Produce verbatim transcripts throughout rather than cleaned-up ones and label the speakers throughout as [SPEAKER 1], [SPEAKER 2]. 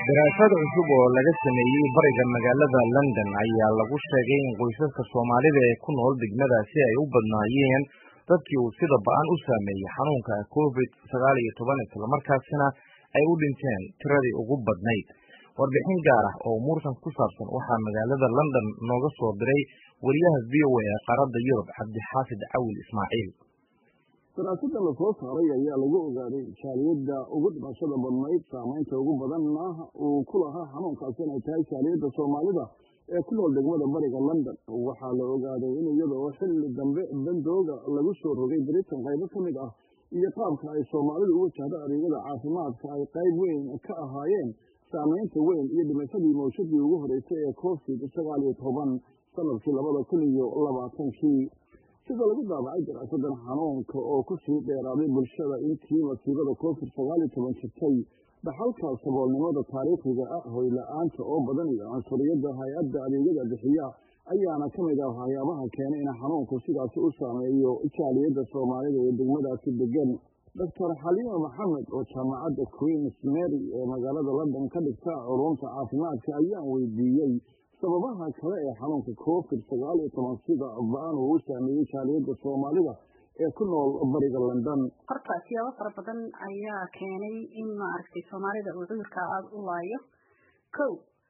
[SPEAKER 1] Daraasad cusub oo laga sameeyay bariga magaalada London ayaa lagu sheegay in qoysaska Soomaalida ee ku nool degmadaasi ay u badnaayeen dadkii uu sida ba'an u saameeyay xanuunka covid sagaal iyo toban isla markaasina ay u dhinteen tiradii ugu badnayd. Warbixin gaar ah oo muurtan ku saabsan waxaa magaalada London nooga soo diray wariyaha V O A ee qaaradda Yurub Cabdixaafid Cawil Ismaaciil.
[SPEAKER 2] Daraasada la soo saaray ayaa lagu ogaaday jaaliyadda ugu dhimashada badnayd saamaynta ugu badanna uu ku lahaa xanuunkaasi inay tahay jaaliyadda Soomaalida ee ku nool degmada bariga London. Waxaa la ogaaday in iyada oo xilli dambe bandooga lagu soo rogay Britain qaybo ka mid ah iyo qaabka ay Soomaalidu u wajahdo adeegyada caafimaadka ay qayb weyn ka ahaayeen saamaynta weyn iyo dhimashadii mowjadii ugu horeysay ee covid sagaal iyo toban sanadkii labada kun iyo labaatankii. sida lagu daabacay daraasadan xanuunka oo ku sii dheeraaday bulshada intii masiibada covid sagaal iyo toban jirtay, dhaxalka saboolnimada taariikhiga ah, hoy la-aanta oo badan iyo cunsuriyadda hay-adda adeegyada bixiya ayaana ka mid ah waxyaabaha keenay in xanuunku sidaasi u saameeyo jaaliyadda Soomaalida ee degmadaasi degan. Doctor Xaliima Maxamed oo jaamacadda Queen's Mary ee magaalada London ka dhigta culumta caafimaadka ayaan weydiiyey sababaha kale ee xanuunka covid sagaal iyo toban sida ba'an uu u saameeyey jaaliyadda Soomaalida ee ku nool bariga London.
[SPEAKER 3] Horta siyaabo fara badan ayaa keenay in maaragtay Soomaalida uu cudurka aad u laayo. Kow,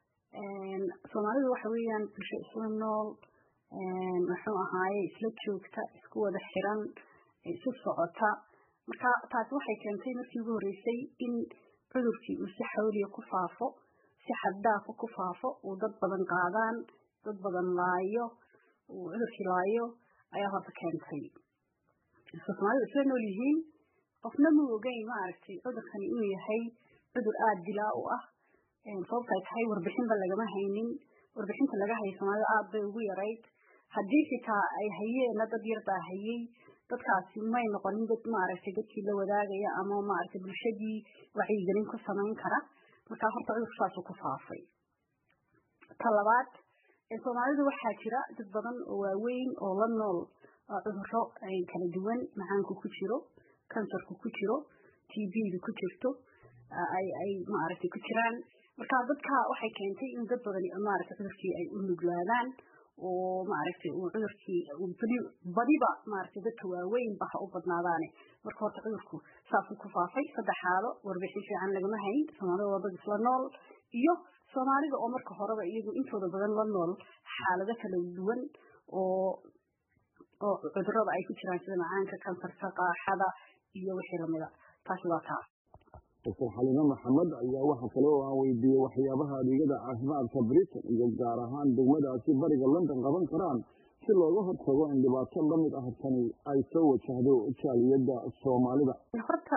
[SPEAKER 3] Soomaalidu waxa weeyaan bulsho isla nool, muxuu ahaaye isla joogta, isku wada xiran, isu socota. Marka taasi waxay keentay markii ugu horeysay in cudurkii uu si xawliya ku faafo, si xad dhaaf ku faafo, uu dad badan qaadaan, dad badan laayo, uu cudurkii laayo ayaa horta keentay. Soomaalidu isla nool yihiin, qofna ma ogeyn maaragtay cudurkani inuu yahay cudur aad dilaa u ah. Sababtay tahay warbixinba lagama haynin, warbixinta laga hayo Soomaalida aad bay ugu yarayd. Haddii xitaa ay hayeen dad yar baa hayay, dadkaasi may noqonin dad maaragtay dadkii la wadaagaya ama maaragtay bulshadii wacyigelin ku samayn kara. marka horta cudurku saas ku faafay. Talabaad, Soomaalidu waxaa jira dad badan oo waaweyn oo la nool cudurro ay kala duwan, macaanku ku jiro, kansarku ku jiro, T B ku jirto, ay ay maaragtay ku jiraan. marka dadka waxay keentay in dad badan maaragtay cudurkii ay u nuglaadaan oo maaragtay uu cudurkii uu badiba maaragtay dadka waaweyn baa u badnaadaan. marka horta cudurku saas ku faafay. saddexaado, warbixin fiican lagama hayn, Soomaalida waa dad isla nool, iyo Soomaalida oo marka horeba iyagu intooda badan la nool xaalado kala duwan oo oo cudurrada ay ku jiraan sida macaanka, kansarka, qaaxada iyo wixii lamida. taasi waa taas.
[SPEAKER 2] Doctor Xaliima Maxamed ayaa waxa kale oo aan weydiiyey waxyaabaha adeegyada caafimaadka Britain iyo gaar ahaan degmadaasi bariga London qaban karaan si looga hortago in dhibaato la mid ah tani ay soo wajahdo jaaliyadda Soomaalida.
[SPEAKER 3] Horta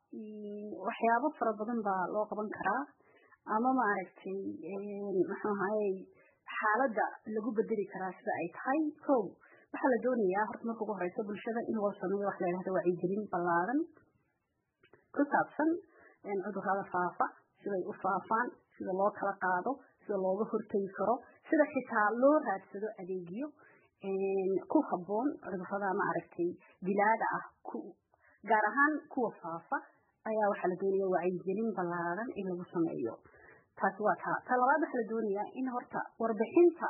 [SPEAKER 3] waxyaabo fara badan baa loo qaban karaa ama maaragtay muxuu ahaayey xaaladda lagu bedeli karaa sida ay tahay. Kow, waxaa la doonayaa horta marka ugu horeysa bulshada in loo sameeyo wax la yidhaahdo wacyigelin ballaaran ku saabsan cudurrada faafa, siday u faafaan, sida loo kala qaado, sida looga hortagi karo, sida xitaa loo raadsado adeegyo ku habboon cudurrada maaragtay dilaaga ah gaar ahaan kuwa faafa ayaa waxaa la doonayaa wacyigelin ballaaran in lagu sameeyo. taasi waa taa. ta labaad, waxaa la doonayaa in horta warbixinta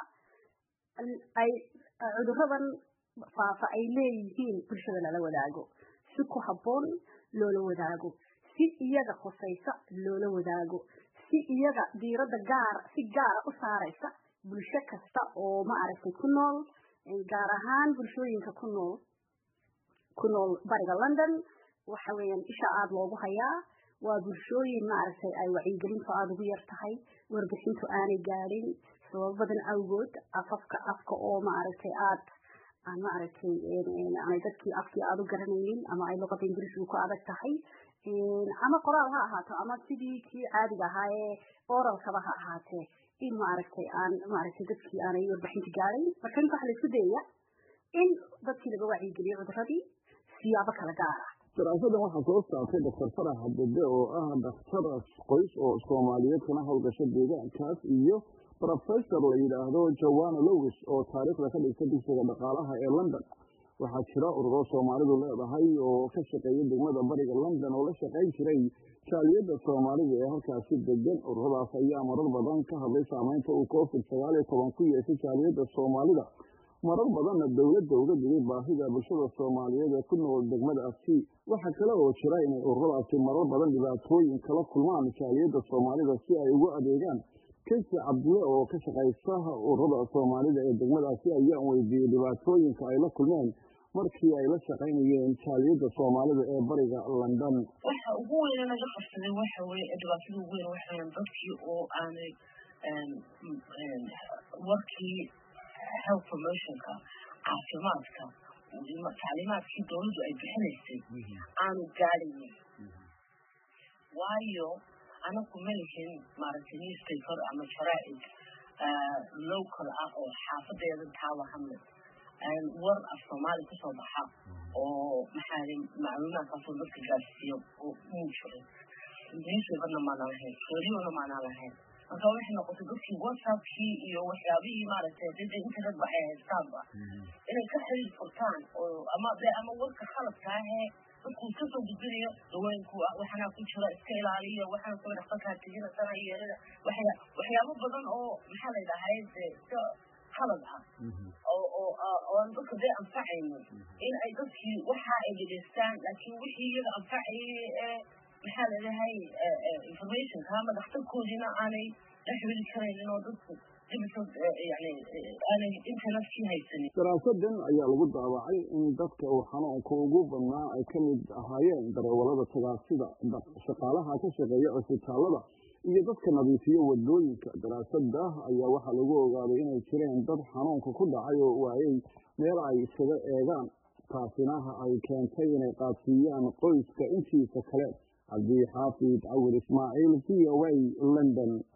[SPEAKER 3] ay cudurradan faafa ay leeyihiin bulshada lala wadaago, si ku habboon loola wadaago, si iyaga khusaysa loola wadaago, si iyaga diiradda gaar si gaara u saaraysa bulsho kasta oo maaragtay ku nool, gaar ahaan bulshooyinka ku nool ku nool bariga London. waxa weeyaan isha aad loogu hayaa waa bulshooyin maaragtay ay wacyigelintu aad ugu yar tahay, warbixintu aanay gaadhin sabab badan awgood, afafka afka oo maaragtay aad aan maaragtay aanay dadkii afkii aad u garanaynin ama ay luqadda Ingiriisiga ku adag tahay, ama qoraal ha ahaato ama sidii kii caadiga ahaa ee oralkaba ha ahaatee, in maaragtay aan maaragtay dadkii aanay warbixinta gaadhin. marka inta waxa la isku dayaya in dadkii laga wacyigeliyo cudurradii siyaabo kala gaar ah.
[SPEAKER 2] daraasadan waxaa soo saartay Doctor Farax Dede oo ah dhakhtar qoys oo Soomaaliyeed kana hawlgasha deegaankaas, iyo Professor la yidhaahdo Joanna Lewis oo taariikhda ka dhigta dugsiga dhaqaalaha ee London. waxaa jira ururo Soomaalidu leedahay oo ka shaqeeya degmada bariga London oo la shaqeyn jiray jaaliyada Soomaalida ee halkaasi degan. ururadaas ayaa marar badan ka hadlay saameynta uu covid sagaal iyo toban ku yeeshay jaaliyada Soomaalida, marar badanna dowladda uga digay baahida bulshada Soomaaliyeed ee ku nool degmadaasi. waxa kale oo jira in ururadaasi marar badan dhibaatooyin kala kulmaan jaaliyada Soomaalida si ay ugu adeegaan. Kayse Cabdulle oo ka shaqeysa ururada Soomaalida ee degmadaasi ayaa weydiiyay dhibaatooyinka ay la kulmeen markii ay la shaqeynayeen jaaliyada Soomaalida ee bariga London.
[SPEAKER 4] waxa ugu weyn ee laga qabsaday waxa weeye dhibaatada ugu weyn waxa weeye dadkii oo aanay warkii health promotionka caafimaadka tacliimaadkii dowladdu ay bixinaysay aanu gaadhaynin. waayo anaku malihin maaragtay newspaper ama jaraa'id local ah oo xaafadeeda taaba hamle war af Soomaali kusoo baxa oo maxaa macluumaadkaasoo dadka gaarsiiyo oo muu jiray. newspaperna maana lahayn, radiona maana lahayn. marka waxay noqotay dadkii whatsappkii iyo waxyaabihii maaragtay dada internet ba ay haystaanba inay ka xiriir furtaan oo ama ama warka khaladka ahee dadku iska soo gudbinayo haweenku waxana ku jira iska ilaaliya waxaan ku dhaqanka tigina sana yeelada waxyaabo badan oo maxaa la yiraahdaa iska khalad ah oo oo oo dadka day anfacayno in ay dadkii waxa ay dhigeystaan laakiin wixii iyaga anfacay ee maxaa la yiraahdaa information kama dhaxtalkoodina aanay la xiriiri karaynin oo dadku
[SPEAKER 2] daraasadan ayaa lagu daawacay in dadka uu xanuunka ugu badnaa ay ka mid ahaayeen darawalada tagaasida, shaqaalaha ka shaqeeya cisbitaalada iyo dadka nadiifiya wadooyinka. daraasada ayaa waxaa lagu ogaaday inay jireen dad xanuunka ku dhacay oo waayay meel ay iskaga eegaan, taasina ay keentay inay qaadsiiyaan qoyska intiisa kale. Cabdi Xaafid Cawir Ismaaciil, V O A, London.